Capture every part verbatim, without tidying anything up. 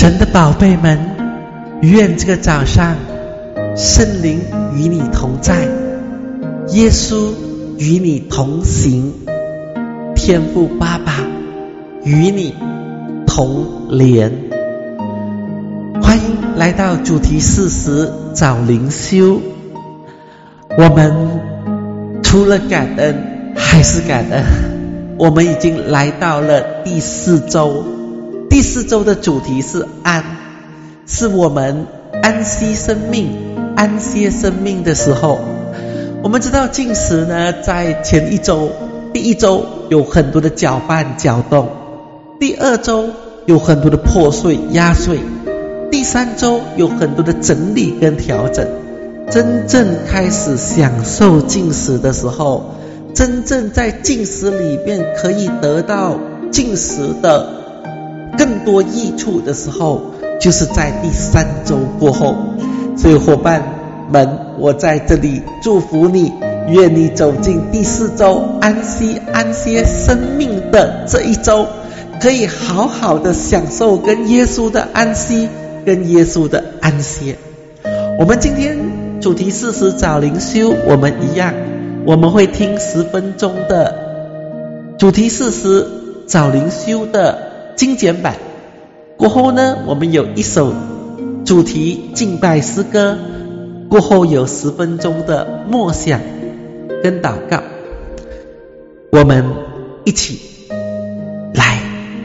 神的宝贝们，愿这个早上圣灵与你同在，耶稣与你同行，天父爸爸与你同联。欢迎来到主题四十早灵修。我们除了感恩还是感恩，我们已经来到了第四周。第四周的主题是安，是我们安息生命、安歇生命的时候。我们知道禁食呢，在前一周、第一周有很多的搅拌、搅动，第二周有很多的破碎、压碎，第三周有很多的整理跟调整。真正开始享受禁食的时候，真正在禁食里面可以得到禁食的更多益处的时候，就是在第三周过后。所以伙伴们，我在这里祝福你，愿你走进第四周安息安歇生命的这一周，可以好好的享受跟耶稣的安息，跟耶稣的安歇。我们今天主题四十早灵修，我们一样，我们会听十分钟的主题四十早灵修的精简版。过后呢，我们有一首主题敬拜诗歌，过后有十分钟的默想跟祷告。我们一起来。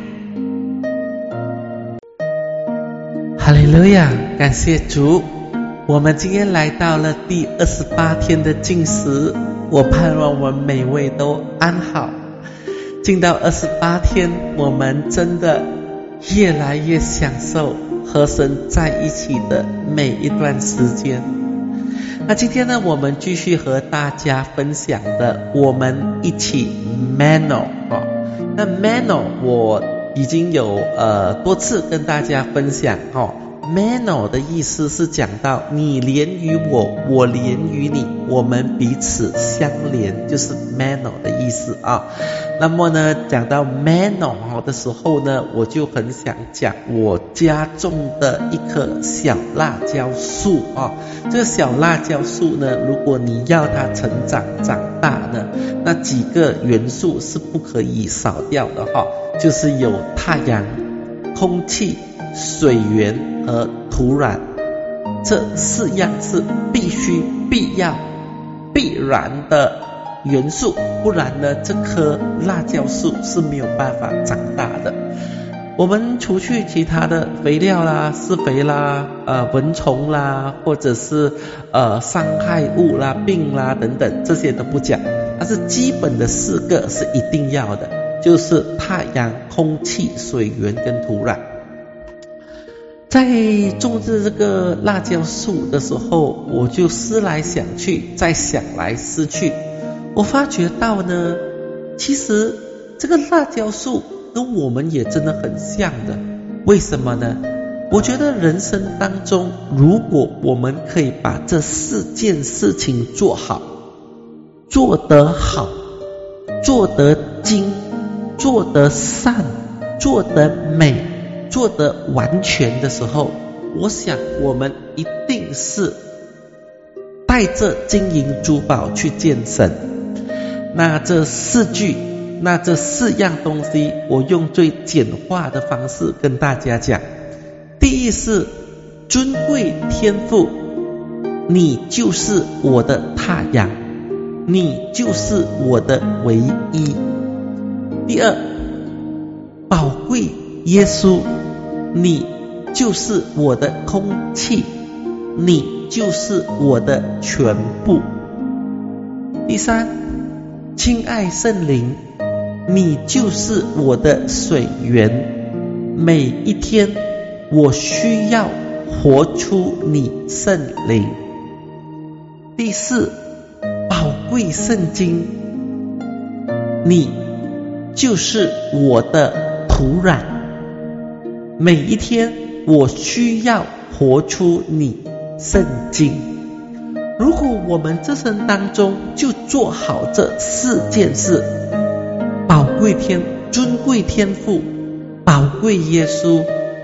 哈利路亚，感谢主。我们今天来到了第二十八天的禁食，我盼望我们每位都安好。进到二十八天，我们真的越来越享受和神在一起的每一段时间。那今天呢，我们继续和大家分享的，我们一起 Mano、哦、那 Mano 我已经有呃多次跟大家分享哦。Mano 的意思是讲到你连于我，我连于你，我们彼此相连，就是 Mano 的意思啊。那么呢，讲到 Mano 的时候呢，我就很想讲我家种的一棵小辣椒树啊。这个小辣椒树呢，如果你要它成长长大呢，那几个元素是不可以少掉的哈，就是有太阳、空气、水源和土壤，这四样是必须、必要、必然的元素，不然呢，这棵辣椒树是没有办法长大的。我们除去其他的肥料啦、施肥啦、呃蚊虫啦，或者是呃伤害物啦、病啦等等，这些都不讲，但是基本的四个是一定要的，就是太阳、空气、水源跟土壤。在种植这个辣椒树的时候，我就思来想去，再想来思去，我发觉到呢，其实这个辣椒树跟我们也真的很像的。为什么呢？我觉得人生当中，如果我们可以把这四件事情做好，做得好，做得精，做得善，做得美，做得完全的时候，我想我们一定是带着金银珠宝去见神。那这四句，那这四样东西，我用最简化的方式跟大家讲。第一是尊贵天父，你就是我的太阳，你就是我的唯一。第二，宝贵耶稣，你就是我的空气，你就是我的全部。第三，亲爱圣灵，你就是我的水源，每一天我需要活出你圣灵。第四，宝贵圣经，你就是我的土壤，每一天我需要活出你圣经。如果我们这生当中就做好这四件事，宝贵天尊贵天父，宝贵耶稣，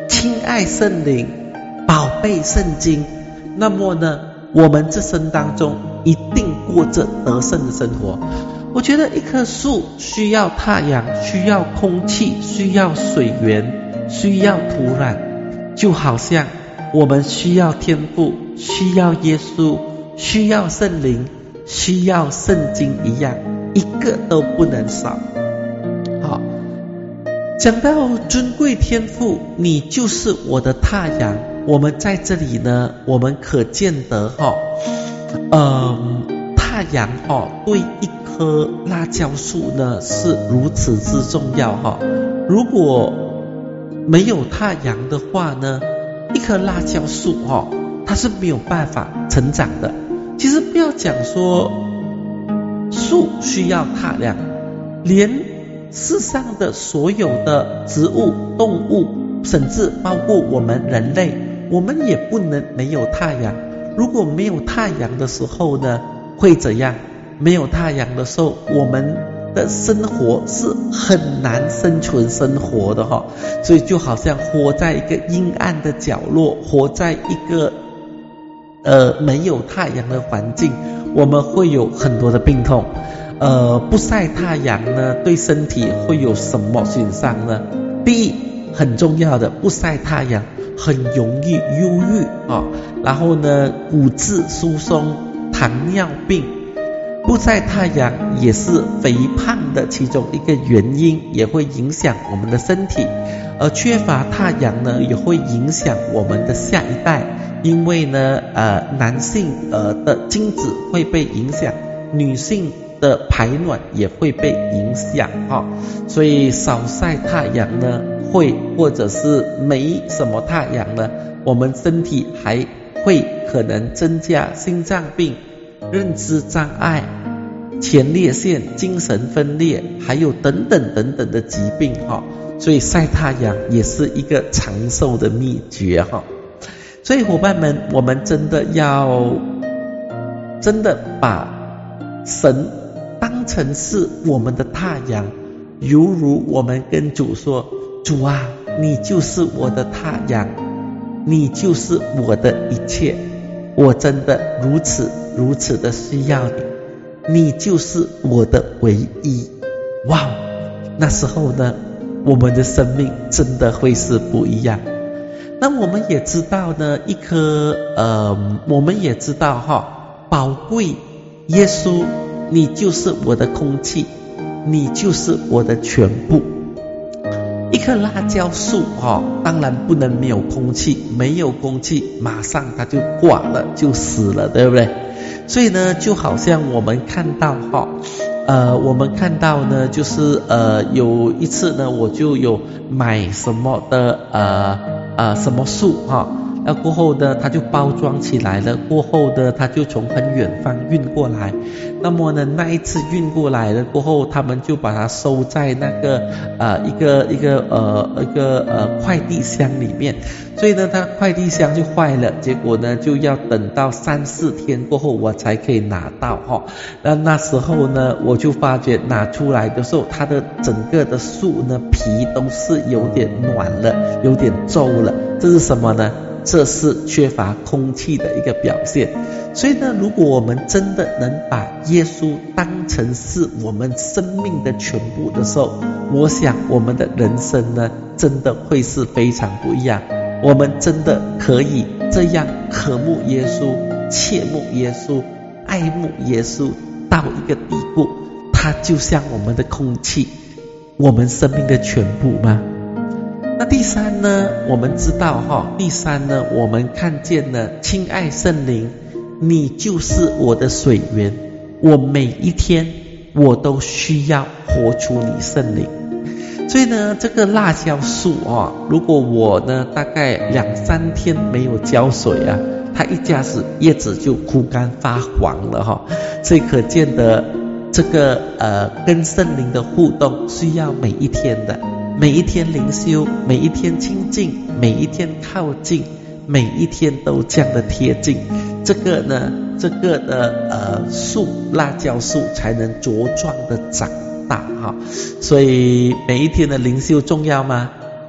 亲爱圣灵，宝贝圣经，那么呢，我们这生当中一定过着得胜的生活。我觉得一棵树需要太阳，需要空气，需要水源，需要土壤，就好像我们需要天父，需要耶稣，需要圣灵，需要圣经一样，一个都不能少。好，讲到尊贵天父，你就是我的太阳。我们在这里呢，我们可见得哈，呃，太阳哈对一棵辣椒树呢是如此之重要哈。如果没有太阳的话呢，一棵辣椒树哈，它是没有办法成长的。其实不要讲说树需要太阳，连世上的所有的植物、动物，甚至包括我们人类，我们也不能没有太阳。如果没有太阳的时候呢，会怎样？没有太阳的时候，我们的生活是很难生存生活的哈。所以就好像活在一个阴暗的角落，活在一个呃没有太阳的环境，我们会有很多的病痛。呃，不晒太阳呢，对身体会有什么损伤呢？第一，很重要的，不晒太阳很容易忧郁啊、哦，然后呢，骨质疏松、糖尿病。不晒太阳也是肥胖的其中一个原因，也会影响我们的身体。而缺乏太阳呢，也会影响我们的下一代，因为呢，呃，男性呃的精子会被影响，女性的排卵也会被影响哈、哦。所以少晒太阳呢，会或者是没什么太阳呢，我们身体还会可能增加心脏病、认知障碍、前列腺、精神分裂，还有等等等等的疾病哈。所以晒太阳也是一个长寿的秘诀哈。所以伙伴们，我们真的要真的把神当成是我们的太阳，犹如我们跟主说：主啊，你就是我的太阳，你就是我的一切，我真的如此如此的需要你，你就是我的唯一。哇，那时候呢，我们的生命真的会是不一样。那我们也知道呢，一颗呃，我们也知道哈，宝贵耶稣，你就是我的空气，你就是我的全部。一棵辣椒树哈、哦，当然不能没有空气，没有空气马上它就挂了，就死了，对不对？所以呢，就好像我们看到哈、哦，呃，我们看到呢，就是呃，有一次呢，我就有买什么的呃呃什么树哈、哦。那过后呢，它就包装起来了。过后呢，它就从很远方运过来。那么呢，那一次运过来了过后，他们就把它收在那个呃一个一个呃一个呃快递箱里面。所以呢，它快递箱就坏了。结果呢，就要等到三四天过后，我才可以拿到哈、哦。那那时候呢，我就发觉拿出来的时候，它的整个的树呢皮都是有点软了，有点皱了。这是什么呢？这是缺乏空气的一个表现。所以呢，如果我们真的能把耶稣当成是我们生命的全部的时候，我想我们的人生呢，真的会是非常不一样。我们真的可以这样渴慕耶稣、切慕耶稣、爱慕耶稣到一个地步，它就像我们的空气，我们生命的全部吗？那第三呢，我们知道哈，第三呢，我们看见了，亲爱圣灵，你就是我的水源，我每一天我都需要活出你圣灵。所以呢，这个辣椒树啊，如果我呢大概两三天没有浇水啊，它一下子叶子就枯干发黄了哈。所以可见的这个呃跟圣灵的互动需要每一天的。每一天灵修，每一天亲近，每一天靠近，每一天都这样的贴近，这个呢，这个的呃树，辣椒树才能茁壮的长大哈。所以每一天的灵修重要吗？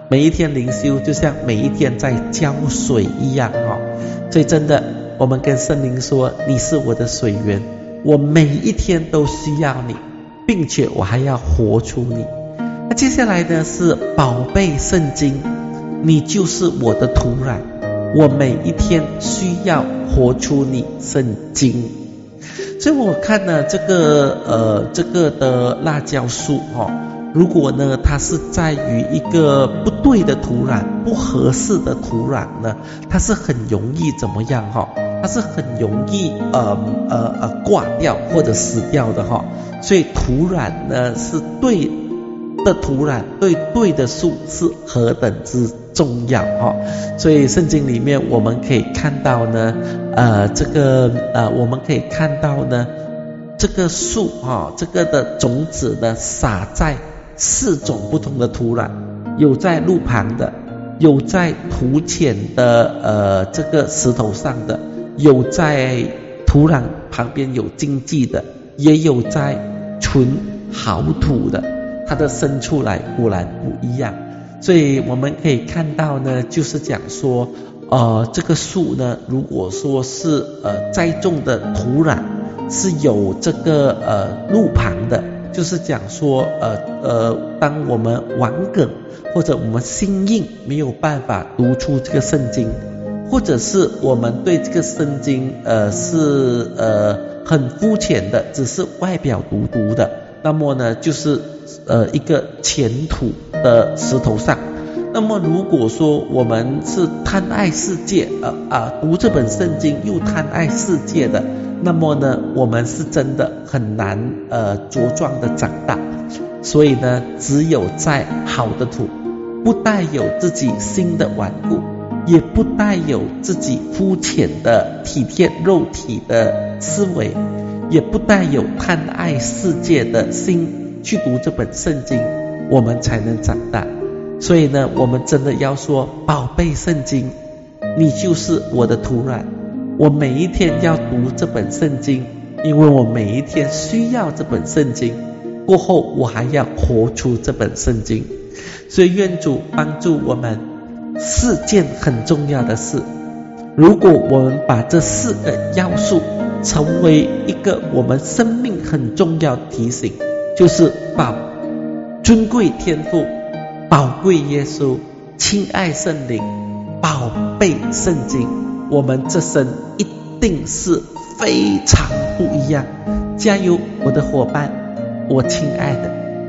每一天灵修就像每一天在浇水一样哦。所以真的，我们跟圣灵说，你是我的水源，我每一天都需要你，并且我还要活出你。那接下来呢是宝贝圣经，你就是我的土壤，我每一天需要活出你圣经。所以我看呢这个呃这个的辣椒树哦，如果呢它是在于一个不对的土壤，不合适的土壤呢，它是很容易怎么样哈、哦？它是很容易呃呃呃挂掉或者死掉的哈、哦。所以土壤呢是对的土壤，对对的树是何等之重要哈、哦。所以圣经里面我们可以看到呢，呃这个呃我们可以看到呢，这个树哈、哦，这个的种子呢撒在四种不同的土壤，有在路旁的，有在土浅的呃这个石头上的，有在土壤旁边有荆棘的，也有在纯好土的，它的生出来果然不一样。所以我们可以看到呢，就是讲说呃这个树呢，如果说是呃栽种的土壤是有这个呃路旁的，就是讲说呃呃当我们顽梗或者我们心硬没有办法读出这个圣经，或者是我们对这个圣经呃是呃很肤浅的，只是外表读读的，那么呢就是呃一个浅土的石头上。那么如果说我们是贪爱世界呃啊读这本圣经又贪爱世界的，那么呢我们是真的很难呃茁壮的长大。所以呢只有在好的土，不带有自己心的顽固，也不带有自己肤浅的体贴肉体的思维，也不带有贪爱世界的心去读这本圣经，我们才能长大。所以呢我们真的要说，宝贝圣经，你就是我的土壤，我每一天要读这本圣经，因为我每一天需要这本圣经，过后我还要活出这本圣经。所以愿主帮助我们四件很重要的事，如果我们把这四个要素成为一个我们生命很重要的提醒，就是宝尊贵天父，宝贵耶稣，亲爱圣灵，宝贝圣经，我们这生一定是非常不一样。加油，我的伙伴，我亲爱的。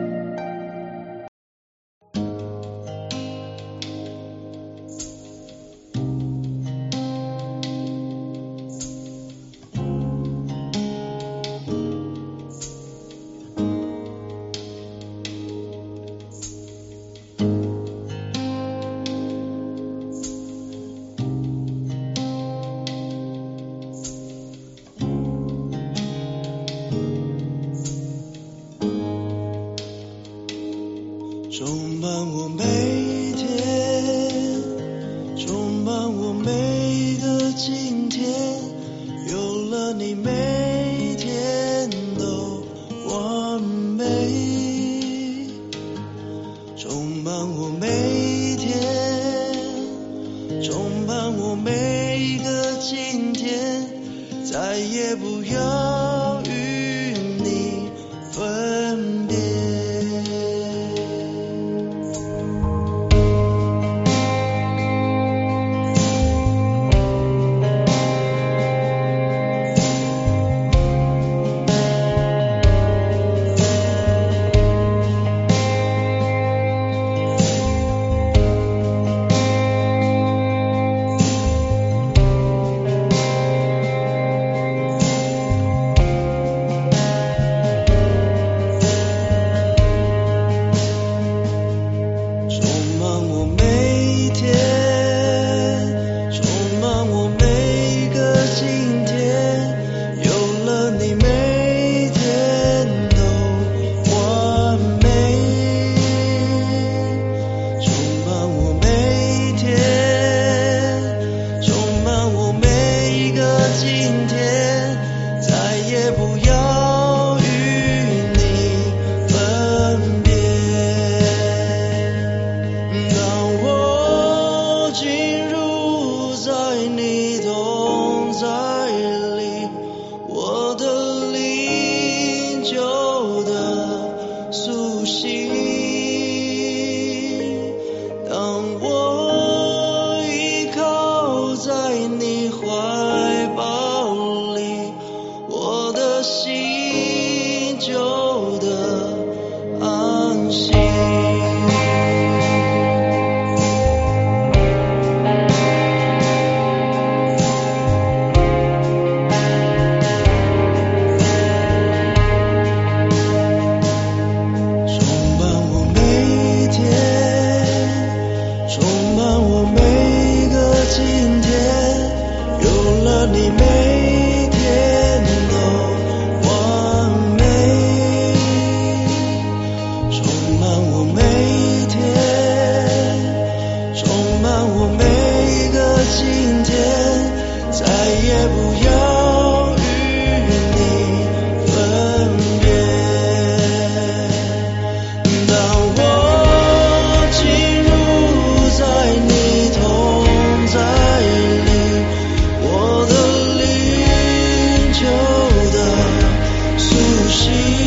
充满我每一天，充满我每个今天，有了你每一天都完美。充满我每一天，充满我每一个今天，再也不要与你分别。 充满我每个今天，有了你每天都完美，充满我每一天，充满我每一个今天，再也不要与你分别。当我进入在你同在里，我的灵就得苏醒。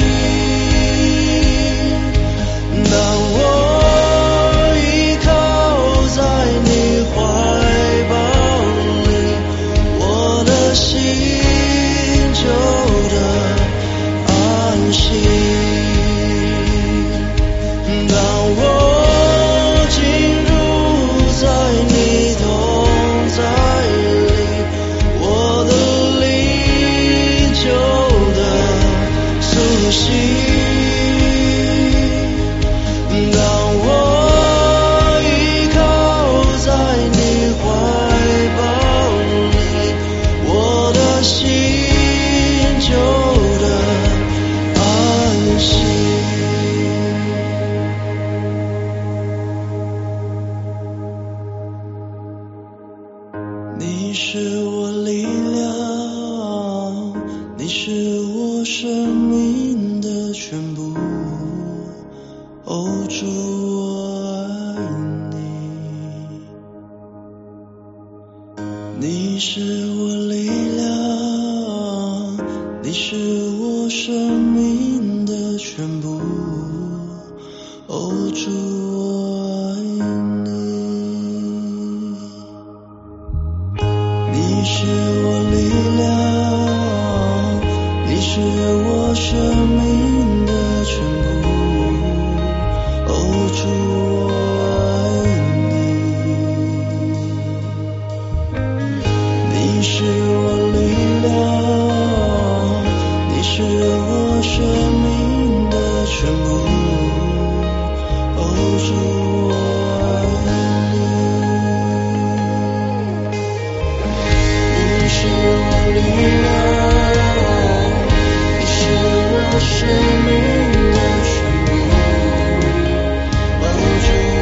当我依靠在你怀抱里，我的心就得安息。当我进入在你同在里，我的灵就得苏醒。当我依靠在你怀抱里，我的心就得安息。你是我力量，你是我生命的全部。哦，主，我爱你。你是我力量，你是我生命的全部。哦，主，我爱你。你是我力量，你是我生命的全部。哦，主，我爱你。你是我力量，你是我生命的全部。哦，主，我爱你。你是我力量，你是我生命的全部。哦，主，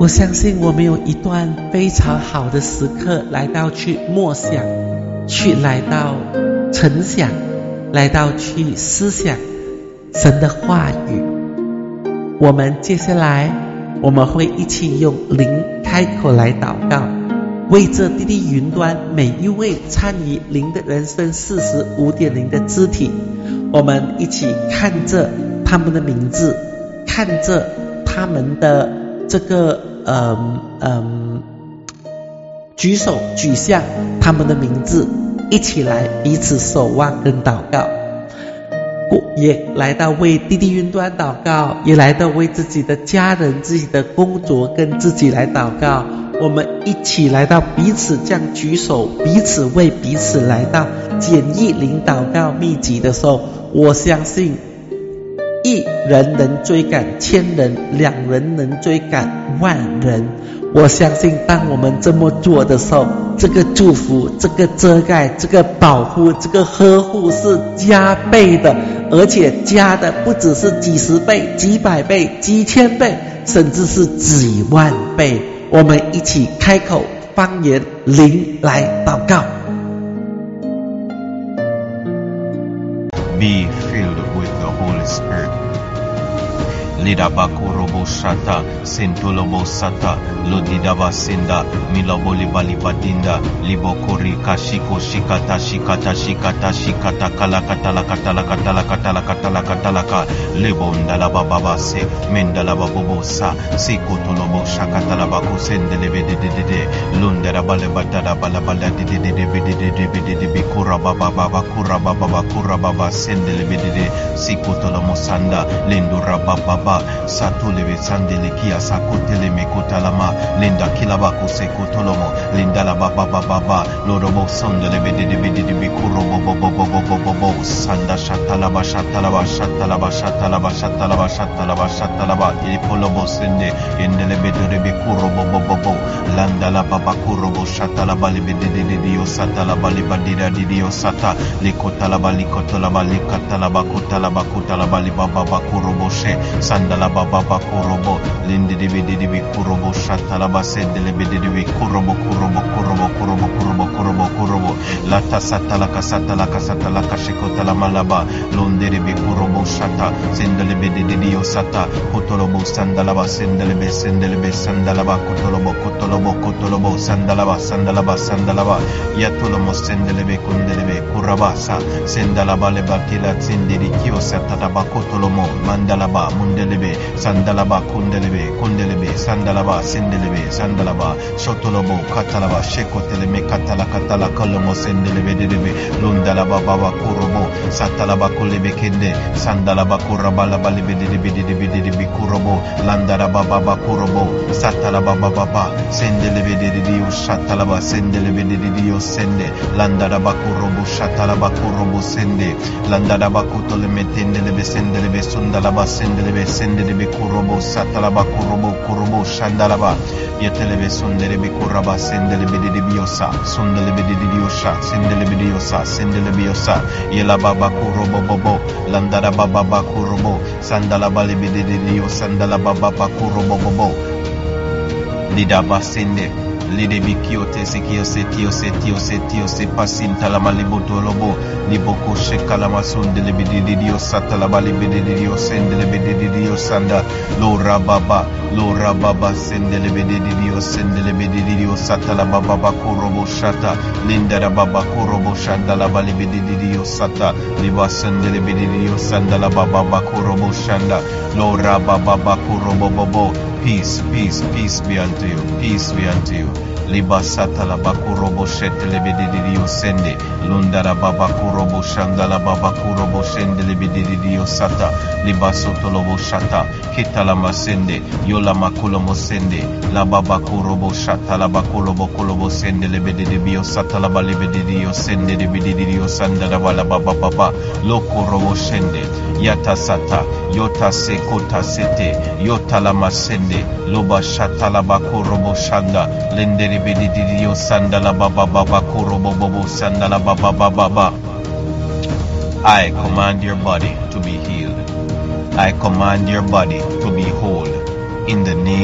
我相信我们有一段非常好的时刻来到去默想，去来到沉想，来到去思想神的话语。我们接下来我们会一起用灵开口来祷告，为这滴滴云端每一位参与灵的人生 四十五点零 的肢体，我们一起看着他们的名字，看着他们的这个嗯嗯举手举向他们的名字，一起来彼此守望跟祷告，也来到为滴滴云端祷告，也来到为自己的家人、自己的工作跟自己来祷告。我们一起来到彼此这样举手，彼此为彼此来到简易灵祷告秘籍的时候，我相信一人能追赶千人，两人能追赶万人。我相信当我们这么做的时候，这个祝福、这个遮盖、这个保护、这个呵护是加倍的，而且加的不只是几十倍、几百倍、几千倍，甚至是几万倍。我们一起开口方言灵来祷告。 Be filled with the Holy Spirit. Lidabako robo shata, sentulobo sata, lodidaba senda, milabo libalibadinda, libokori kashiko shikata shikata shikata shikata kalakatala katala katala katala katala katalaka, lebonda babase, mendala babosa, sikotolobo shakatala bako sendelebe de de de, lundara balebadara balabala de de de de de de de bikura baba baba kura baba kura baba sendelebe de sikotolomo sanda, lendura baba satulebe sandele kia sakotele mekotalama linda kilabako sekotolomo linda la baba baba lorobo sandele bede bede de kurobo bobo bobo bobo sanda shatalaba shatalaba shatalaba shatalaba shatalaba shatalaba shatalaba ilipolobo sende endele bede de kurobo bobo landa la baba kurobo shatalaba libede de dio satalaba libadira di dio sata likotalaba likotalaba likatalaba kutalaba kutalaba libaba kurobo she sandala baba bakurobo lindi di bidi di kurobo shatalaba sendele bidi di kurobo kurobo kurobo kurobo kurobo kurobo kurobo lata satala kasatala kasatala kashikotala malaba londe di kurobo shata sendele bidi di yosata kotolobo sandalaba sendele be sendele be sandalaba kotolobo kotolobo kotolobo sandalaba sandalaba sandalaba yatolomo sendele be kundele be kurabasa sendalaba le bakila sendiri kiyosata tabakotolomo mandalaba mundelebe sandalaba kundelebe kundelebe sandalaba sendelebe sandalaba shotolobo katalaba shekoteleme katala katala kolomo sendelebe delebe lundalaba baba kurobo satalaba kulebe kende sandalaba kurabala balebe delebe delebe delebe kurobo landaraba baba kurobo satalaba baba sendelebe delebe shatalaba sendelebe delebe sende landaraba kurobo shatalaba kurobo sende landaraba kutoleme tendelebe sendelebe sundalaba sendelebe sendelebe kurobo satalaba kurobo kurobo shandalaba yetelebe sundelebe kuraba sendelebe didibiosa sundelebe didibiosa sendelebe diosa sendelebe yosa yelaba kurobo bobo landaraba baba kurobo sandalaba lebe didio sandalaba baba kurobo bobo lidaba sende lidebi kiote sekio setio setio setio se pasinta la maliboto lobo liboko shekala masonde le bididio satala bali bididio sende le bididio sanda lo rababa lo rababa sende le bididio sende le bididio satala baba kurobo shata linda rababa kurobo shanda la bali bididio sata liba sende le bididio sanda la baba kurobo shanda lo rababa kurobo bobo. Peace, peace, peace be unto you, peace be unto you. Liba sata la bakurobo shete lebedidio sende lundara baba kurobo shandala baba kurobo shende lebedidio sata liba sotolobo shata kitala masende yola makulomo sende la baba kurobo shata la bakulobo kulobo sende lebedidio sata la balebedidio sende lebedidio sandara wala baba baba lokurobo shende yata sata yota sekota sete yota la masende loba shata la bakurobo shanda lende Bididio sandala baba baba kurobo bobo sandala baba baba baba. I command your body to be healed. I command your body to be whole. In the name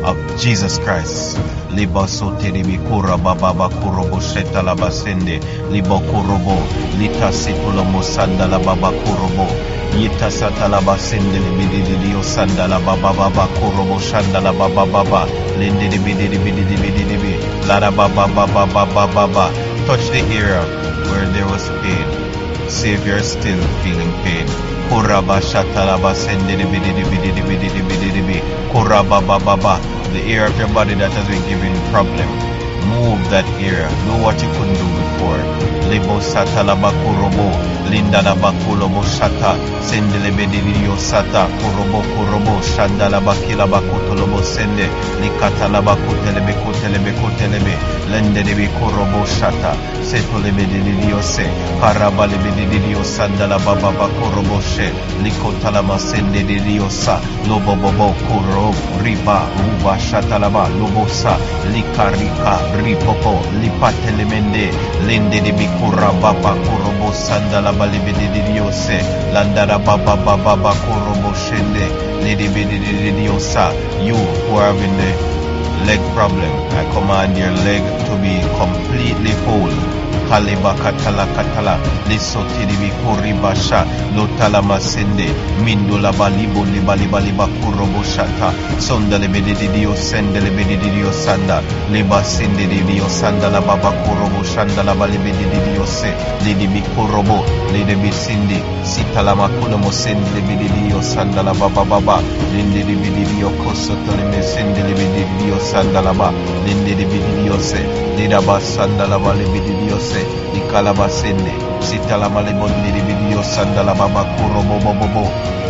of Jesus Christ. Liba sote ribi kura baba kurobo sheta la basende. Liba kurobo. Lita situlomo sanda la baba kurobo. Yita sata la basende libidi lidio sanda la baba baba kurobo shanda la baba baba. Lindi libidi libidi libidi libidi. Lada baba baba baba baba. Touch the area where there was pain. Savior still feeling pain. Kuraba shatalaba sende de bidi de bidi de bidi de bidi de bidi. Kuraba baba baba. The area of your body that has been giving problem. Move that area. Do what you couldn't do before. Lebo satalaba kurobo. Linda laba kulobo shata. Sende le bidi dio sata. Kurobo kurobo. Shanda laba kilaba kutolobo sende. Likata laba kutelebe kutelebe kutelebe. Lende de bi kurobo shata. Seto le bidi dio se. Karaba le bidi dio sanda laba baba kurobo she. Likota lama sende de dio sa. Lobo bobo kuro. Riba. Uba shata laba. Lobo sa. Likarika. Ripopo. Lipate mende. Lende de bi kurababa kurobo sanda laba le bidi dio se. Landara baba baba baba kurobo shende. Lady bidi dio sa. You who are having the leg problem, I command your leg to be completely whole. Kaliba katala katala lisoti dibi kuribasha lotala masende mindula balibo libali baliba kurobo shata sonda lebedi dio sende lebedi dio sanda liba sende dio sanda la baba kurobo shanda la balibedi dio se lidibi kurobo lidibi sindi sitala makuno mo sende lebedi dio sanda la baba baba linde lebedi dio kosoto le sende lebedi dio sanda la ba linde lebedi dio se lidaba sanda la balibedi dio se Ikalaba sende sitala malibondi di video sandala baba kurobo bobo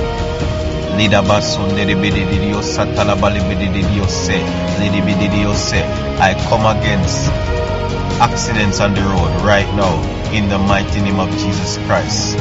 lida basunde di video satala bali video se lidi video se. I come against accidents on the road right now in the mighty name of Jesus Christ.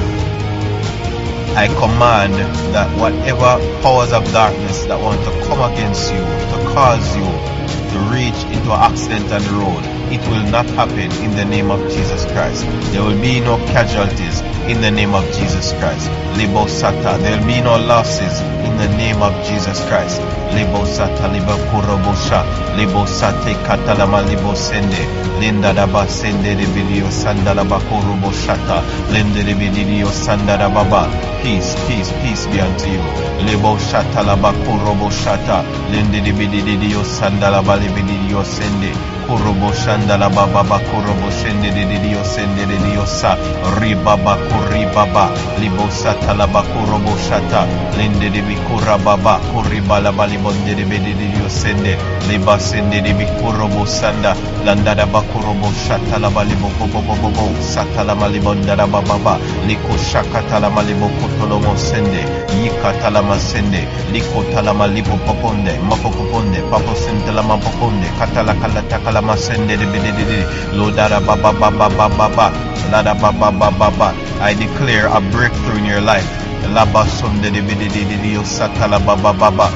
I command that whatever powers of darkness that want to come against you, to cause you to reach into an accident on the road, it will not happen in the name of Jesus Christ. There will be no casualties in the name of Jesus Christ. Libo Sata, there will be no losses in the name of Jesus Christ. Libo Sata, Libo Kurobosha, Libo Sate Katalama, Libo Sende, Linda Daba Sende, Video Sandalaba Kuroboshata, Linda Video Sandarababa. Peace, peace, peace be unto you. Libo Shata Laba Kuroboshata, Linda Video Sandalaba, Video Sende. Kurobo shanda la baba ba kurobo shende de dio sende de dio sa ribaba kuribaba libo sata la ba kurobo shata lende de bikura baba kuriba la balibonde de de dio sende liba sende de bikurobo sanda landa da ba kurobo shata la balibo bobo bobo sata la malibonda da baba ba liko shakata la malibo kutolomo sende yikata la masende liko tala malibo poponde mapoponde papo sende la mapoponde katala kala Lama sende de bididi lodara baba baba baba lada baba baba. I declare a breakthrough in your life. Laba sonde de bididi satala baba baba.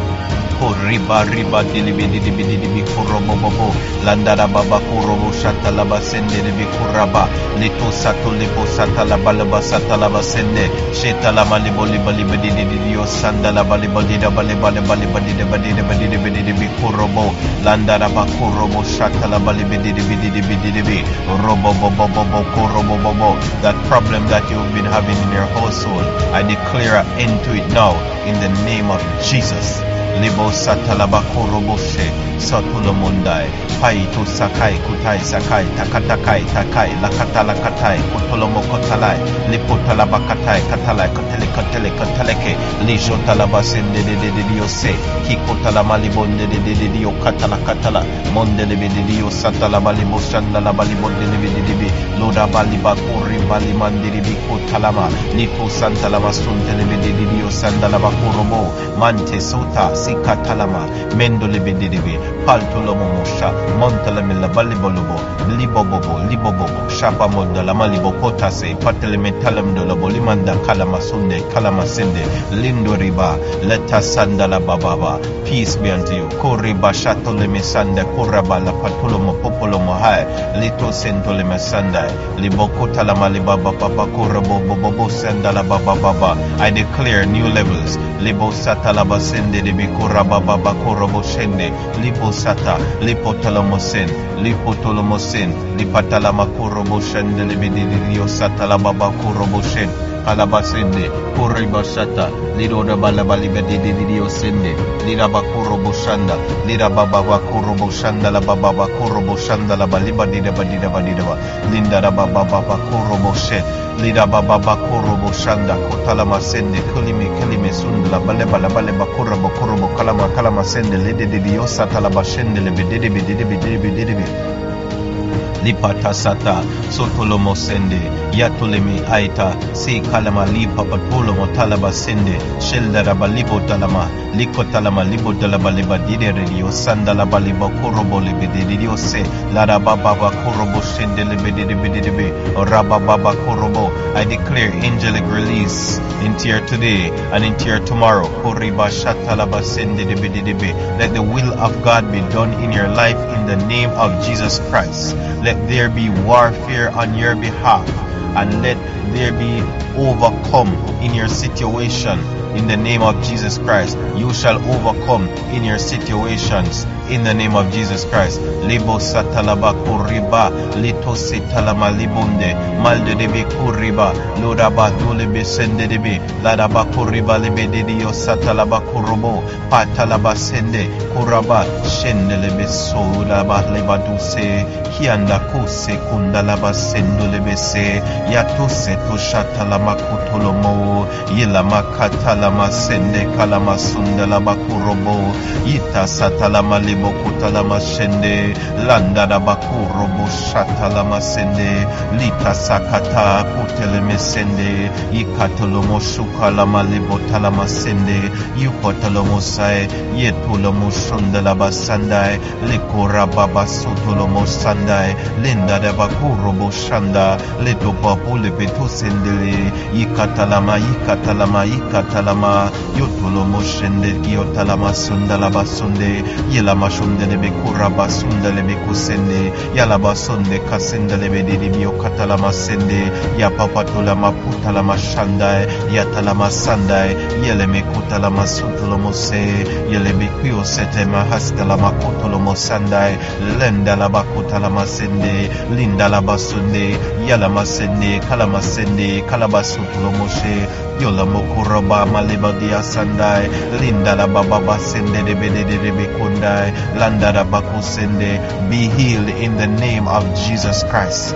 Riba riba dilibidi dibidi dibi kurobo bobo landara baba kurobo shata laba sende dibi kuraba lito sato libo sata laba laba sata laba sende sheta lama libo liba liba didi didio sanda laba liba dida bali bali bali bali diba dida bali diba dibi kurobo landara baba kurobo shata laba liba didi dibi dibi dibi robo bobo bobo kurobo bobo. That problem that you've been having in your household, I declare an end to it now in the name of Jesus. Libo satalaba koroboshe satulo mondai paito sakai kutai sakai takatakai takai lakatala katai kutolomo kotalai lipo talaba katai katalai kotele kotele koteleke lijo talaba sende de de dio se kiko talama libonde de de dio katala katala monde de de dio satalaba libo sandala balibonde de de de loda baliba kuri bali mandiri biko talama lipo santalama sunte de de dio sandala bakorobo mante sota Sikatalama, Mendole Bedidibi, Paltolomo Mosha, Montalamilla Balibolobo, Libobobo, Libobobo, Shapa Mondala Malibo Potase, Patelemetalam Dolobo, Limanda Kalamasunde, Kalamasende, Lindoriba, Leta Sandala Bababa, peace be unto you, Koriba Shatoleme Sanda, Korabala Patulomo Popolomo Hai, Lito Sentoleme Sandai, Libokotala Libaba Papa Korabo Bobo Sandala Baba Baba. I declare new levels, Libo Satalaba Sende de Likorababa korobo shende, Liposata, Lipotalamosen, Lipotolomosen, Lipatalama korobo shende lebidio satalababa korobo shen, Kalabasende, Koribashata, Lidoda Balabaliba Didio Sende, Lidaba Korobo Shanda, Lidababa Korobo Shanda, La Baba Korobo Shanda, La Baliba Dida Badida Badida, Linda Baba Korobo Shed, Lidababa Korobo Shanda, Kotalama Sende, Kulimi Kalime Sundala, Baleba La Baleba Korobo Korobo Kalama Kalama Sende, Lidio Satalaba Shende, Lebedidi Bididi Bididi Bididi. Lipata sata, sotolomo sende, yatolemi aita, se kalama lipa patolomo talaba sende, sheldaraba libo talama, liko talama libo talaba liba dide radio, sandalaba liba korobo libidio se, laraba baba korobo shende libidibidibidi, raba baba korobo. I declare angelic release into your today and into your tomorrow. Koriba shatalaba sende dibidibi. Let the will of God be done in your life in the name of Jesus Christ. Let there be warfare on your behalf, and let there be overcome in your situation in the name of Jesus Christ. You shall overcome in your situations in the name of Jesus Christ. Libo satalaba kuriba, lito sitalama libunde, malde debe kuriba, lodaba dulebe sende debe, ladaba kuriba lebe didio satalaba kurubo, patalaba sende, kuraba, shende lebe solaba leba duse, kianda kuse kundalaba sendo lebe se, yatuse toshatalama kutolomo, yilama katalama sende kalama sundalaba kurobo, yita satalama libo Bokutalama shende, landada bakurobo shatalama sende, lita sakata kuteleme sende, ikatolomo shukalama libotalama sende, yupotalomo sae, yetolomo shundalaba sandai, likora baba sotolomo sandai, linda de bakurobo shanda, leto babule beto sendele, ikatalama, ikatalama, ikatalama, yotolomo shende, yotalama sundalaba sunde, yelama shundelebe kuraba sundelebe kusende yalaba sonde kasendelebe didibio katalama sende ya papatulama putalama shandai yatalama sandai yeleme kutalama sutolomo se yelebe kuyo setema hastalama kutolomo sandai lendalaba kutalama sende lindalaba sunde yalama sende kalama sende kalaba sutolomo she yolamo kuraba maleba dia sandai lindalaba baba sende debe debe kundai Landara Bakusende, be healed in the name of Jesus Christ.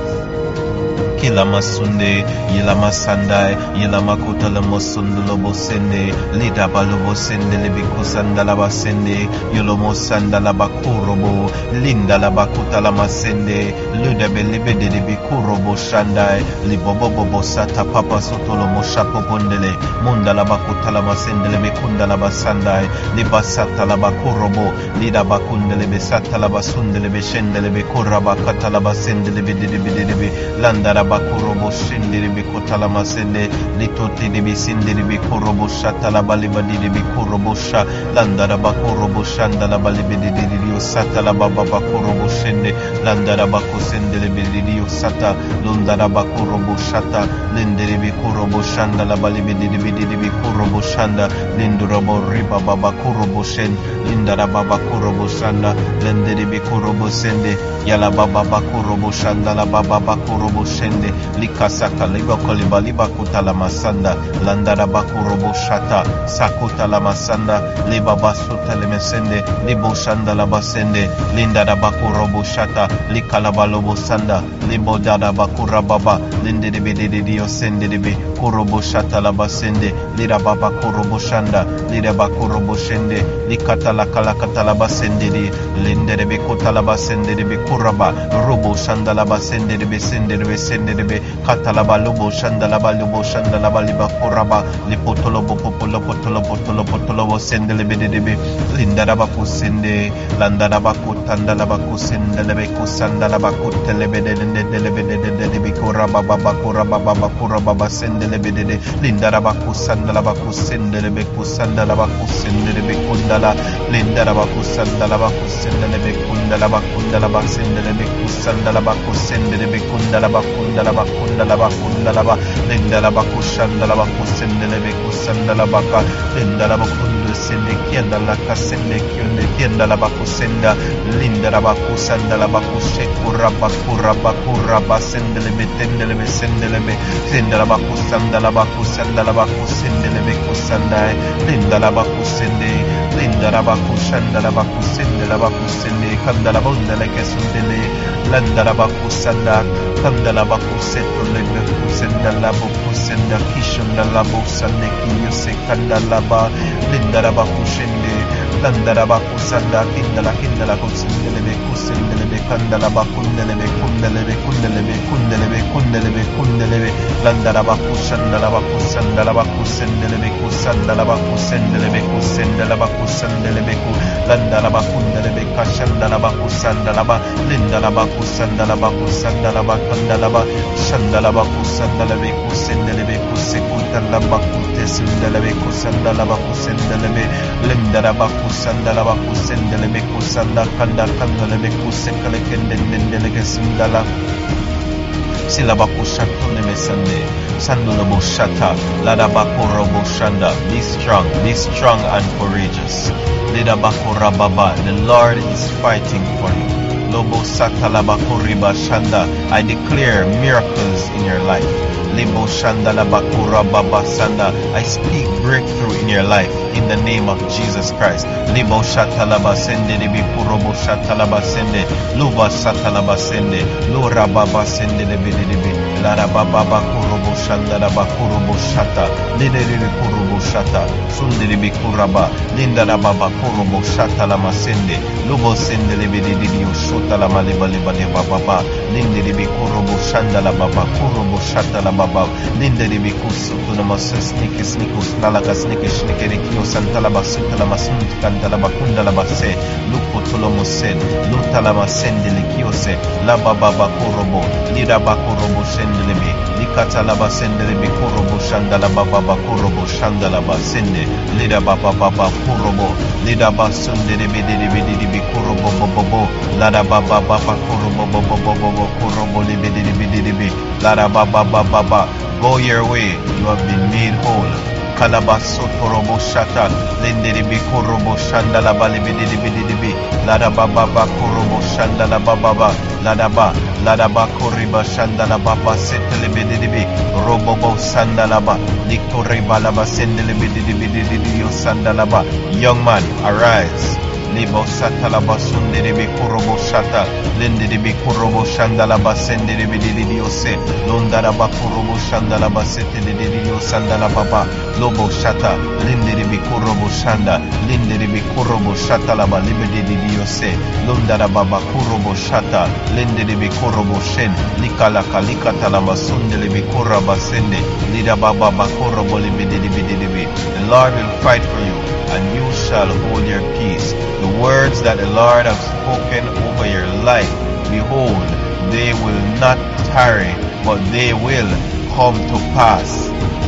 Kilama sunde, yilama sandai, yilama kutalamo sundulobo sende, lida balobo sende libiku sandalaba sende, yolomo sandalaba kurobo, linda laba kutalama sende, luda belibede libiku robo shandai, libobobo sata papa sotolomo shapo bondele, munda laba kutalama sende libikunda laba sandai, liba sata laba kurobo, lida bakundele besata laba sundele beshende libikuraba katalaba sende libidibidibidi, landara Bakurobo shindiri bikotalama sende litoti dibi sindiri bikurobo shatala balibadi dibi kurobo sha landara bakurobo shandala balibidi didio satala baba bakurobo shende landara bakusende libidio sata lundara bakurobo shata lindiri bikurobo shandala balibidi dibi dibi kurobo shanda lindurabo riba baba kurobo shen lindara baba kurobo shanda lindiri bikurobo sende yala baba bakurobo shandala baba bakurobo shende likasaka liba koliba liba kutala masanda landara bakurobo shata sakuta la masanda liba basuta le mesende libo shanda la basende lindara bakurobo shata likala balobo sanda libo dada bakura baba linde de bede de dio sende de be kurobo shata la basende lira baba kurobo shanda lira bakurobo shende likata la kala kata la basende de linde de be kutala basende de be kuraba robo shanda la basende de be sende de be sende de be katalaba lubo shandalaba lubo shandalaba liba kuraba lipotolobo popolo potolo potolo potolo sendele bedebe lindaraba kusende landaraba kutandalaba kusendele kusandalaba kutele bedende dele bedende dele kuraba baba kuraba baba kuraba sendele bedede lindaraba kusandalaba kusendele be kusandalaba kusendele be kundala lindaraba kusandalaba kusendele be kundalaba kundalaba sendele be kusandalaba kusendele be kundalaba kundalaba kundalaba kundalaba lendalaba kushandalaba kusendele be kusandalaba ka lendalaba kundalaba sende kianda la kasende kionde kianda la bakusenda linda la bakusanda la bakushekura bakura bakura basendele betendele besendele be senda la bakusanda la bakusanda la bakusendele bekusanda linda la bakusende linda la bakushanda la bakusende la bakusende kanda la bonda la kesundele landa la bakusanda kanda la bakuseto le bekusenda la bakusenda kishunda la busande kiyo sekanda la ba linda la bakushende landa la bakusanda kinda la kinda la kusendele bekusendele bekanda la bakundele bekundele bekundele bekundele bekundele bekundele be landa la bakushanda la bakusanda la bakusendele bekusanda la bakusendele bekusenda la bakusandele beku landa la bakundele bekashanda la bakusanda la ba linda la bakusanda la bakusanda la bakanda la ba shanda la bakusanda la bekusendele bekusekuta la bakute sindele bekusanda la bakusendele be linda la bakusanda la bakusendele bekusanda kanda kanda le bekusekale kendendele kesindala Silabakushatune mesande Sandula boshata Lada bakoro boshanda. Be strong, be strong and courageous. Lida bakora baba. The Lord is fighting for you. Lobo satalabakuriba shanda. I declare miracles in your life. Libo shanda labakura baba sanda. I speak breakthrough in your life in the name of Jesus Christ. Libo shatalaba sende libi kurobo shatalaba sende. Luba satalaba sende. Lura baba sende libi libi. Lara baba bakurobo shanda labakurobo shata. Lide libi kurobo shata. Sundi libi kuraba. Linda la baba kurobo shata lama sende. Lubo sende libi libi ushota lama liba liba liba baba. Linde libi kurobo shanda la baba kurobo shata la baba. Linde libi kusutu nama sniki snikus nalaga sniki sniki rikio santa la basuta la masunti kanta la bakunda la base. Lupo tolomo sen. Luta la masende likio se. La baba bakurobo. Lida bakurobo sende libi. Likata la basende libi kurobo shanda la baba bakurobo shanda la basende. Lida baba baba kurobo. Lida basunde libi libi libi kurobo bobo. Lada baba baba kurobo bobo bobo kurobo libi libi libi. Lada baba baba baba. Go your way, you have been made whole. Kalabaso torobo shata, lenderibi korobo shanda la balibidibidibi, lada baba ba korobo shanda la baba, lada ba, lada ba koriba shanda la baba setelebidibi, robobo sanda la ba, liktoriba la ba sendelebidibidibi sanda la ba. Young man, arise. Libo sata la basunde de be kurobo shata lende de be kurobo shanda la basende de be de diose londa la ba kurobo shanda la basete de dio sanda la baba lobo shata lende de be kurobo shanda lende de be kurobo shata la ba libe de diose londa la baba kurobo shata lende de be kurobo shen likala kalika la basunde le be kuraba sende lida baba ba kurobo libe de de be. The Lord will fight for you and you shall hold your peace. The words that the Lord has spoken over your life, behold, they will not tarry, but they will come to pass.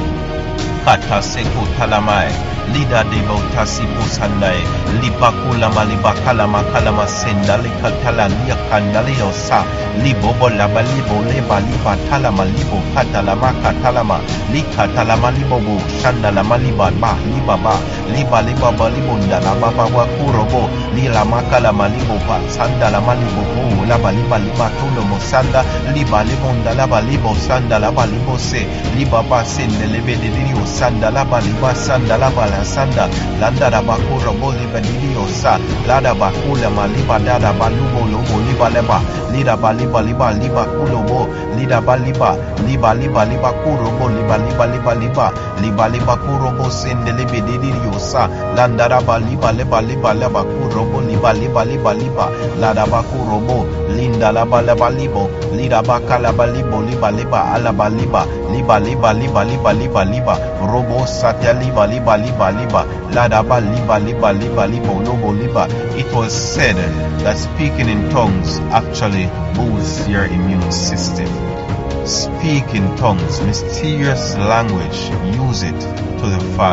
Kataseko talamai, lida de bautasipo sandai, lipakula malibakala makala senda likatala liakandali osa, libobo laba libo leba liba talama libo katalama katalama, likatalama libobo shanda lama liba ba liba ba, liba liba ba libunda lama ba wakurobo, lila makala malibo ba sanda lama libo bo laba liba liba tolo mosanda, liba libunda laba libo sanda laba libo se, liba ba sende lebe de dio sanda laba liba sanda laba la sanda landa da bakura boli badilio sa lada bakula maliba dada balubo lobo liba leba lida baliba liba liba kulobo lida baliba liba liba liba kurobo liba liba liba liba liba liba kurobo sende lebe dilio sa landa da baliba leba liba leba kurobo liba liba liba liba lada bakurobo linda laba leba libo lida bakala balibo liba liba alaba liba liba liba liba liba liba liba robo satya liba liba liba liba ladaba liba liba liba liba lobo liba. It was said that speaking in tongues actually boosts your immune system. Speak in tongues, mysterious language, use it to the Father.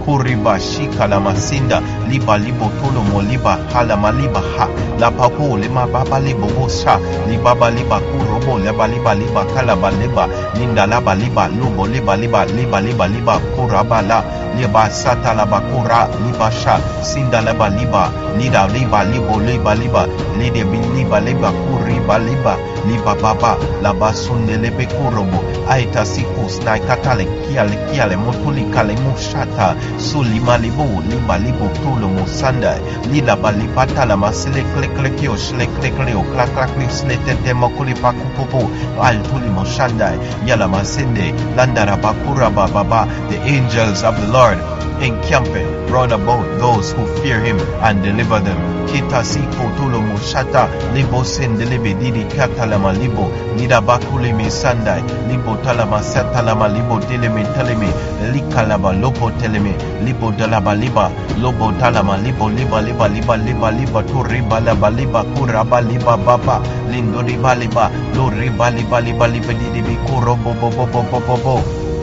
kuriba shika la masinda liba libo tolo mo liba hala maliba ha la papo lima baba libo bosha libaba liba kurobo leba liba liba kalaba liba linda laba liba lubo liba liba liba liba liba kuraba la liba sata laba kura liba sha sinda laba liba lida liba libo liba liba lide liba liba kuriba liba liba baba laba sunde lebe kurobo aita sikus na katale kiale kiale motuli kale mushata sulima libo liba libo tulo musanda lida balipata la masile kle kle kio shle kle kle o kla kla kle sle tete mokuli pakupopo al tuli moshanda yala masende landara bakura baba. The angels of the Lord encamping round about those who fear him and deliver them. Kita siko tulo mushata libo sende libe didi katalama libo nida bakuli mi sandai libo talama satalama libo dileme teleme likalaba lobo teleme libo dalaba liba lobo talama libo liba liba liba liba liba to riba laba liba kuraba liba baba lindo riba liba lo riba liba liba liba didi bikuro bo bo bo bo bo bo bo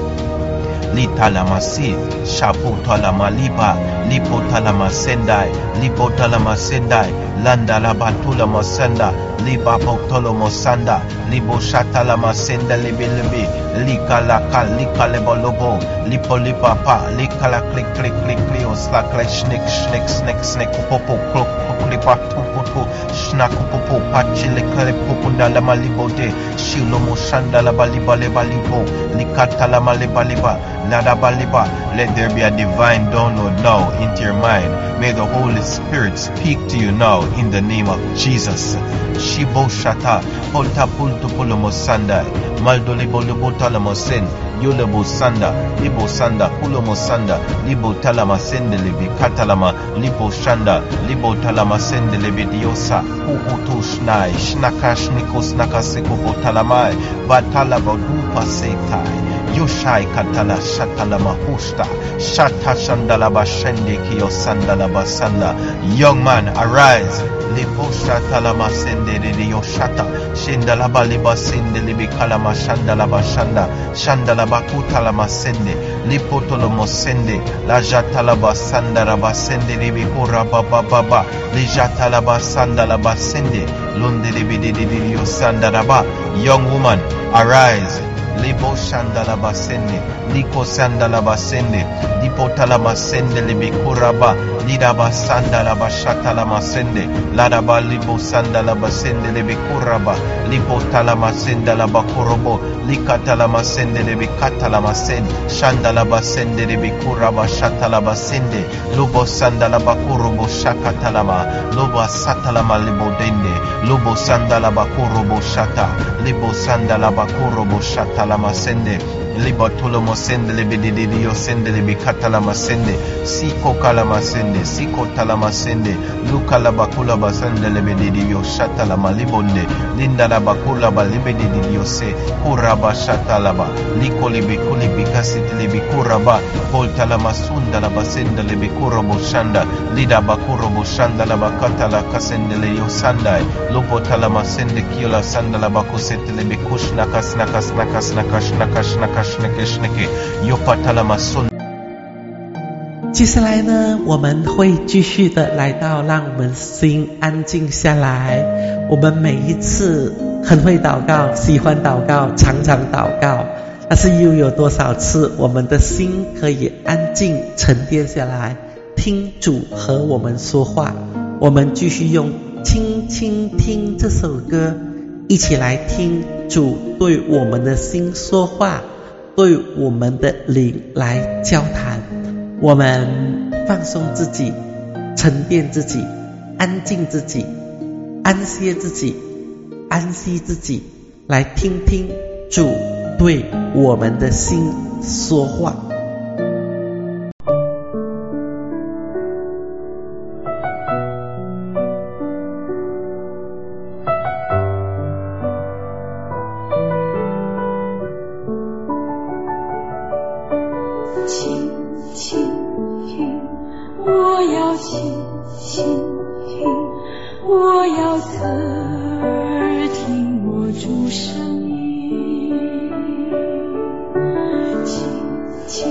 Litalamasi, Shapo Talamaliba, Lipo Talamasendai, Lipo Talamasendai, Landa Labatula Masenda, Liba Potolomosanda, Libo Shatalamasenda Libilibi, Lika Laka, Lika Lebolobo, Lipo Lipapa, Lika la click click click clios, la click snick snick snick snick popo clock clipa popo snack popo pachile clip popunda la malibo de, Shilomo Shanda la baliba lebalibo, Likata la malibaliba. Let there be a divine download now into your mind. May the Holy Spirit speak to you now in the name of Jesus. Shibo Shata, Polta Pulto Pulomosanda, Maldo Libo Libo Talamosen, Yulebo Sanda, Libo Sanda, Pulomosanda, Libo Talamasende Libi Katalama, Libo Shanda, Libo Talamasende Libi Diosa, Hukutu Shnai, Shnakash Nikos Nakaseko Talamai, Batala Badupa Setai. Yoshai katala shatala mahusta shata shandala bashende kiyo sandala basanda. Young man, arise. Lipo shatala masende de yoshata shendala baliba sende libi kalama shandala bashanda shandala bakutala masende lipo tolo mosende la jatala basanda rabasende libi kura baba baba li jatala basanda la basende lunde libi de de yosanda raba. Young woman, arise. Libo shandala basende, liko sandala basende, lipo talama sende libi kuraba, lidaba sandala bashatala masende, ladaba libo sandala basende libi kuraba, lipo talama sendala bakurobo, likatala masende libi katala masende, shandala basende libi kuraba shatala basende, lubo sandala bakurobo shakatalama, lubo satalama libo dende, lubo sandala bakurobo shata, libo sandala bakurobo shata la masende liba tolomo sende libi didio sende libi katala masende siko kala masende siko tala masende luka la bakula basende libi didio shata la malibonde linda la bakula ba libi didio se kuraba shata la ba liko libi kuli bikasiti libi kuraba volta la masunda la basende libi kurabo shanda lida bakurobo shanda la bakata la kasende le yosanda lobo tala masende kiola sanda la bakusete libi kushna kasna kasna kasna kasna kasna kasna。 接下来呢，我们会继续的来到让我们心安静下来。我们每一次很会祷告，喜欢祷告，常常祷告，但是又有多少次我们的心可以安静沉淀下来，听主和我们说话。我们继续用轻轻听这首歌，一起来听主对我们的心说话，对我们的灵来交谈。我们放松自己，沉淀自己，安静自己，安歇自己，安息自己，来听听主对我们的心说话。 轻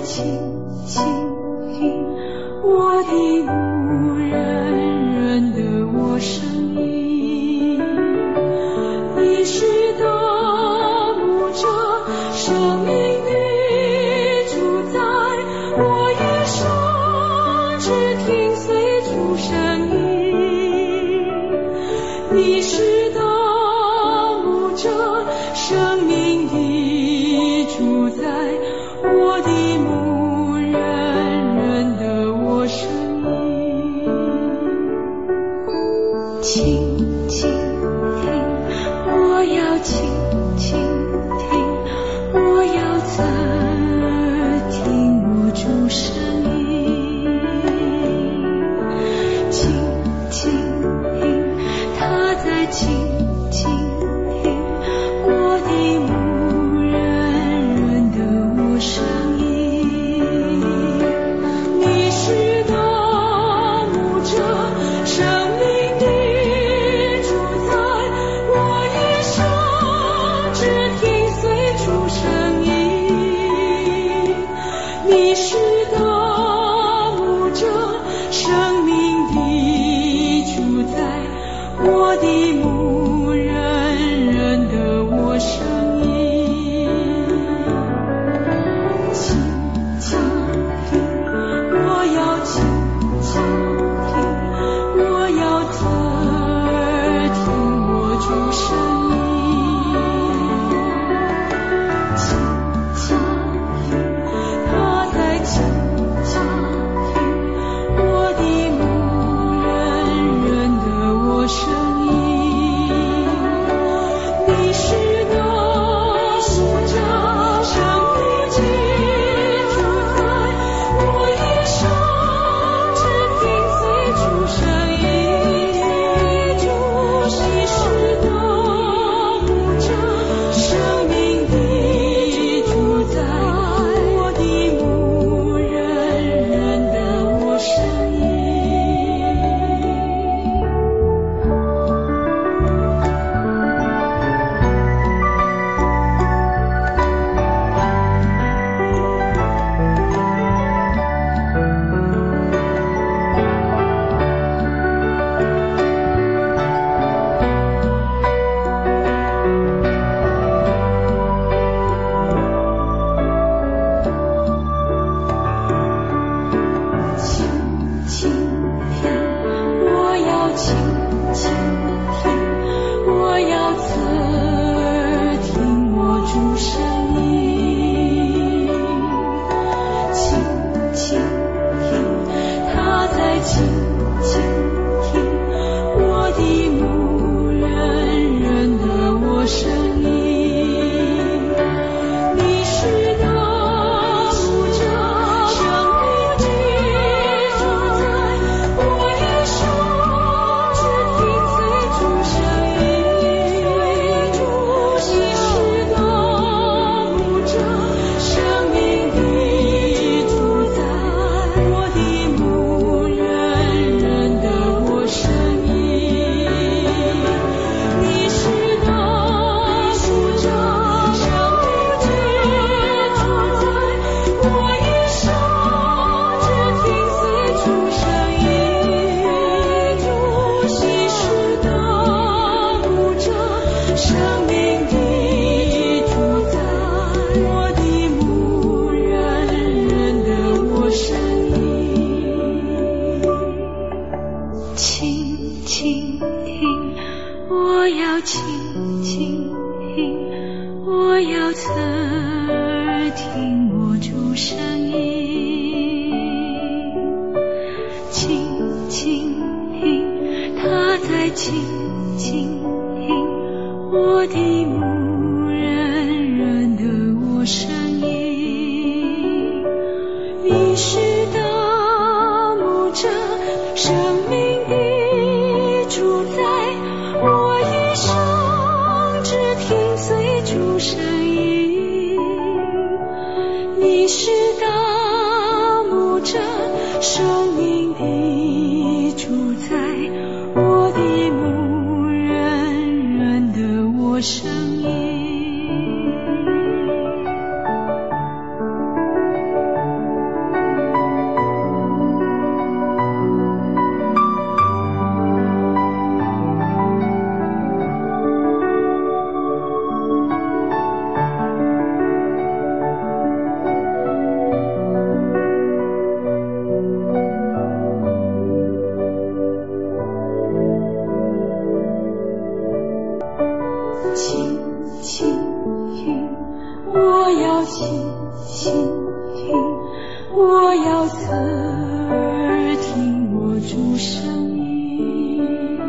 倾倾听我的牧人认得我声音，你是的牧者，生命的主宰，我一生只听随主声音，你是的牧者，生命的主宰，我的牧人认得我声音，倾倾听，我要倾倾听，我要侧听我主声音，倾倾听，他在倾倾听，我的牧人认得我声音，你是的牧者，生命的主宰，我一生只听随主声音，你是的牧者，生命的主宰，我的牧人认得我声音，倾倾听，我要倾倾听，我要侧耳听我主声音，倾倾听，他在倾倾听，我的牧人认得我声音，你是的牧者，生命的主宰，我一生只听随主声音，你是的牧者，生命的主宰，我的牧人认得我声音。倾倾听，我要倾倾听，我要侧耳听我主声音，倾倾听，他在倾倾听，我的牧人认得我声音，你是的牧者，生命的主宰，我一生只听随主声音，你是的牧者，生命的主宰，我的牧人认得我声音，你是的牧者，生命的主宰，我一生只听随主声音，你是的牧者，生命的主宰，我的牧人认得我声音，倾倾听，我要倾倾听，我要侧耳听我主声音，倾倾听，他在倾倾听，我的牧人认得我声音，你是的牧者，生命的主宰，我一生只听随主声音，你是的牧者，生命的主宰，我的牧人认得我声音。 倾倾听，我要侧耳听我主声音，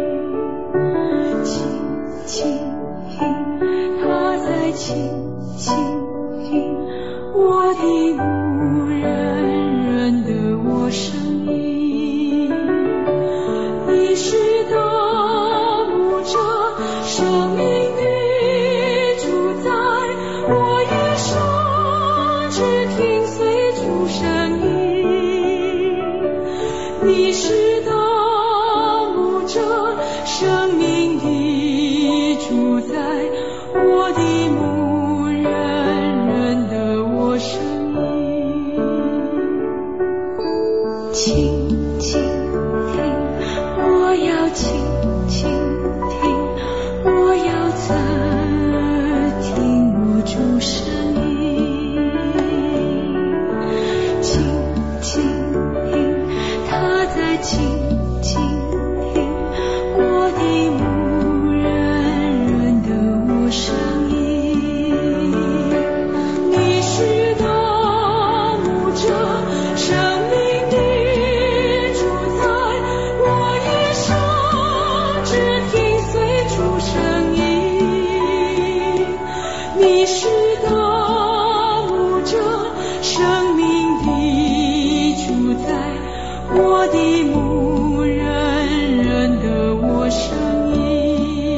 倾倾听，他在倾倾听我的牧人认得我声音，你是大牧者，生命的主宰，我一生只听随主声音，你是大牧者，生命的主宰，我的牧人认得我声音，倾倾听，我要倾倾听，我要侧耳听我主声音，倾倾听，他在倾倾听我的牧人认得我声音，你是大牧者，生命的主宰，我一生只听随主声音，你是大牧者，生命的主宰，我的牧人认得我声音，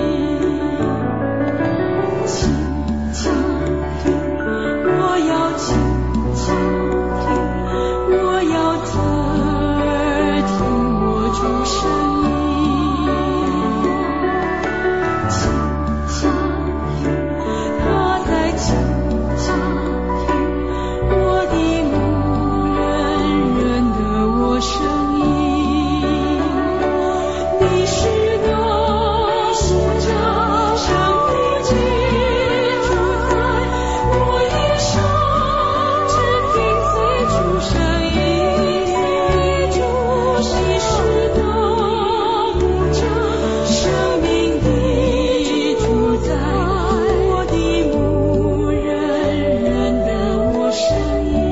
倾倾听，我要倾倾听，我要侧耳听我主声音，倾倾听，他在倾倾听我的牧人认得我声音，你是大牧者，生命的主宰，我一生只听随主声音，你是大牧者，生命的主宰，我的牧人认得我声音。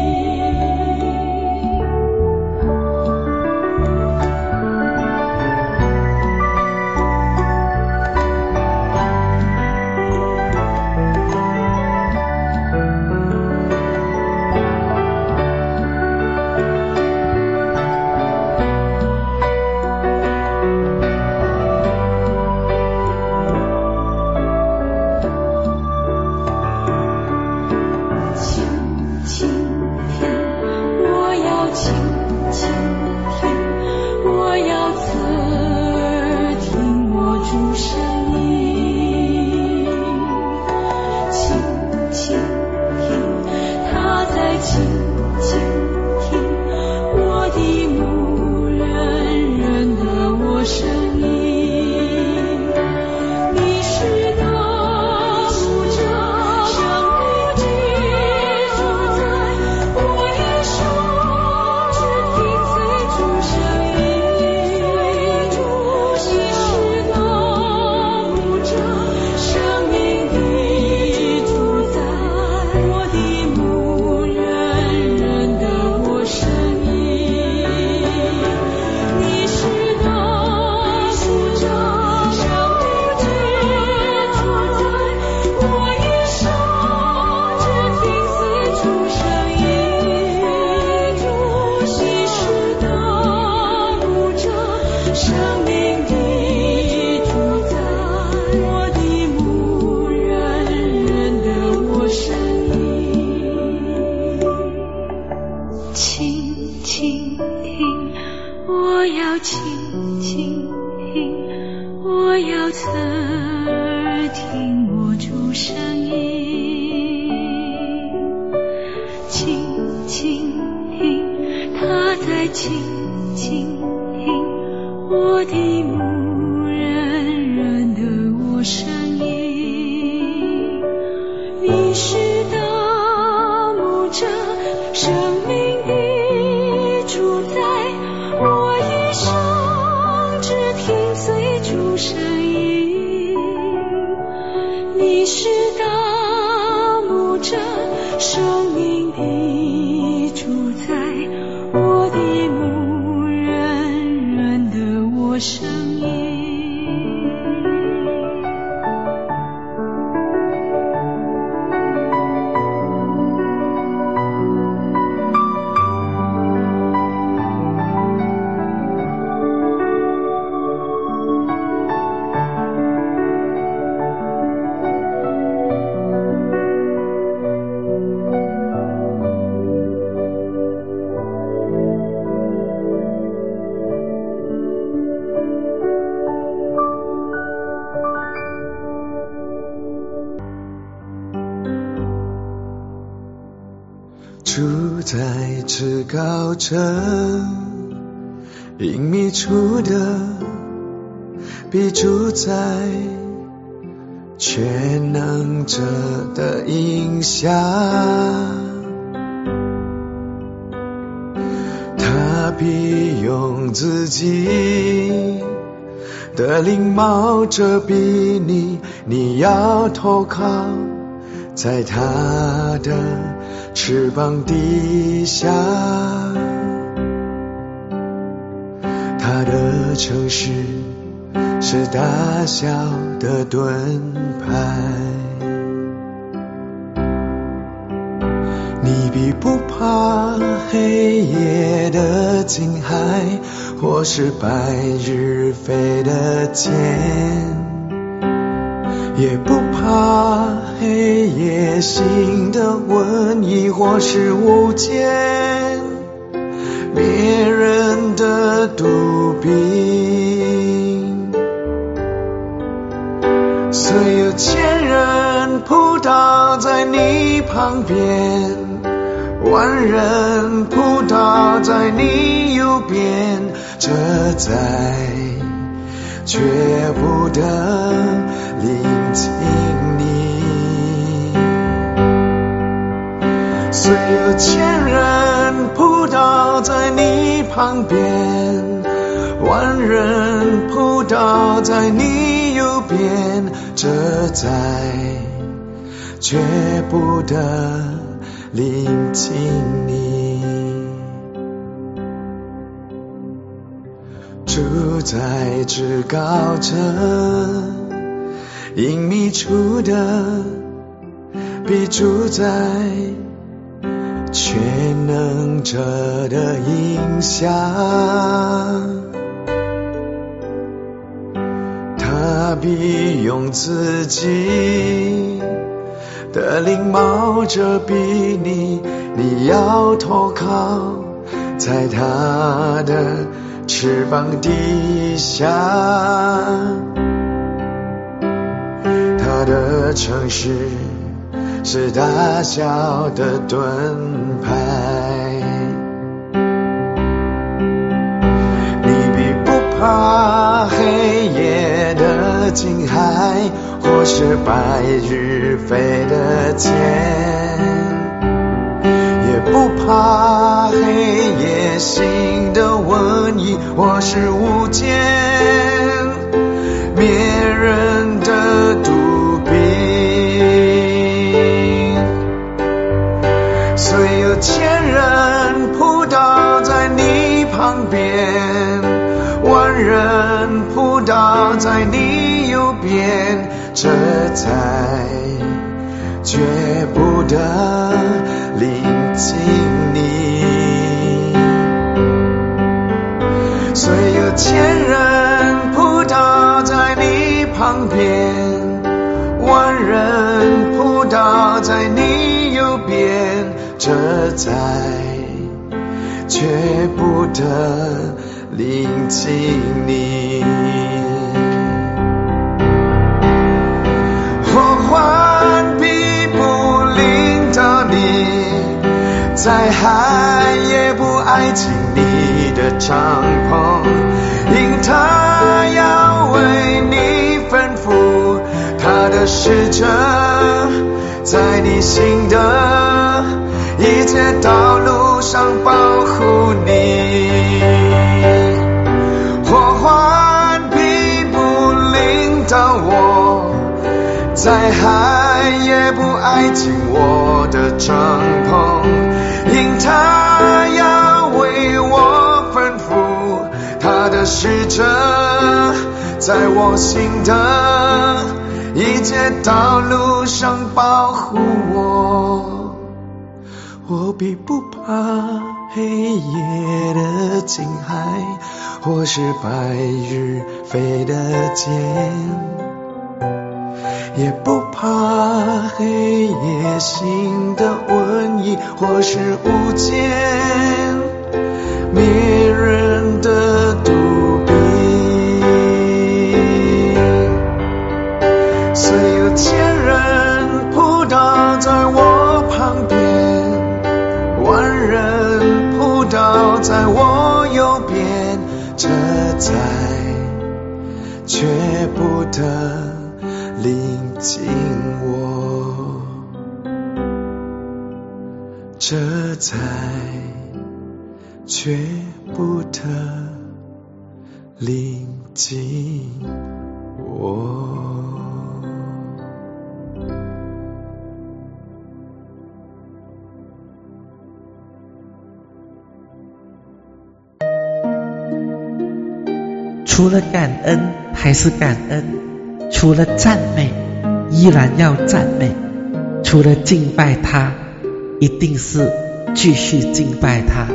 倾倾听，我要倾倾听，我要侧耳听我主声音，倾倾听，他在倾倾听我的牧人认得我声音，你是大牧者，生命的主宰，我一生只听随主声音，你是大牧者，生命的主宰，我的牧人认得我声音，你是大牧者，生命的主宰，我一生只听随主声音，你是大牧者，生命的主宰，我的牧人认得我声音，倾倾听，我要倾倾听，我要侧耳听我主声音，倾倾听，他在倾倾听我的牧人认得我声音，你是大牧者，生命的主宰，我一生只听随主声音，你是大牧者， 生命的主宰，我的牧人，认得我声音。 住在至高者，隐秘处的必住在全能者的荫下，他必用自己的翎毛遮蔽你，你要投靠在他的翅膀底下，他的城市是大小的盾牌，你必不怕黑夜的惊骇，或是白日飞的箭，也不怕黑夜行的瘟疫，或是无间灭人的毒病。虽有千人扑倒在你旁边，万人扑倒在你右边，这灾绝不得临近你。虽有千人扑倒在你旁边，万人扑倒在你右边，这灾绝不得临近你。住在至高者隐秘处的必住在全能者的荫下，他必用自己的翎毛遮蔽你，你要投靠在他的翅膀底下，他的城市是大小的盾牌，你必不怕黑夜的惊骇，或是白日飞的箭，也不怕黑夜行的瘟疫，或是无间灭人的毒病。虽有千人扑倒在你旁边，万人扑倒在你右边，这灾绝不得临近你。虽有千人扑倒在你旁边，万人扑倒在你右边，这灾绝不得临近你。祸患必不临到你，灾害也不挨近你的帐篷，因他要为你吩咐他的使者，在你行的一切道路上保护你。祸患必不临到我，灾害也不挨近我我的帐篷，因他要为我吩咐他的使者，在我行的一切道路上保护我。我必不怕黑夜的惊骇，或是白日飞的箭，也不怕黑夜行的瘟疫，或是无间灭人的毒病。虽有千人扑倒在我旁边，万人扑倒在我右边，这灾却不得临近我，这灾却不得临近我。 除了感恩还是感恩，除了赞美依然要赞美，除了敬拜他一定是继续敬拜他。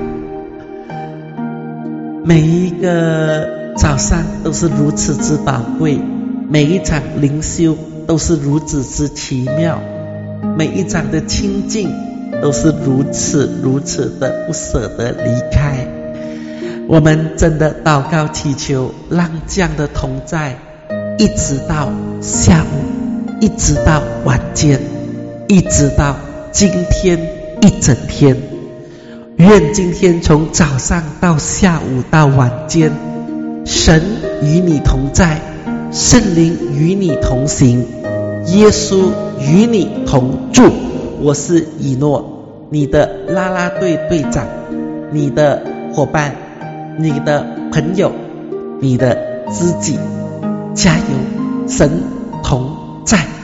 每一个早上都是如此之宝贵，每一场灵修都是如此之奇妙，每一场的亲近都是如此如此的不舍得离开。我们真的祷告祈求，让这样的同在一直到下午，一直到晚间，一直到今天一整天。愿今天从早上到下午到晚间，神与你同在，圣灵与你同行，耶稣与你同住。我是以诺，你的啦啦队队长，你的伙伴，你的朋友，你的知己，加油，神同在。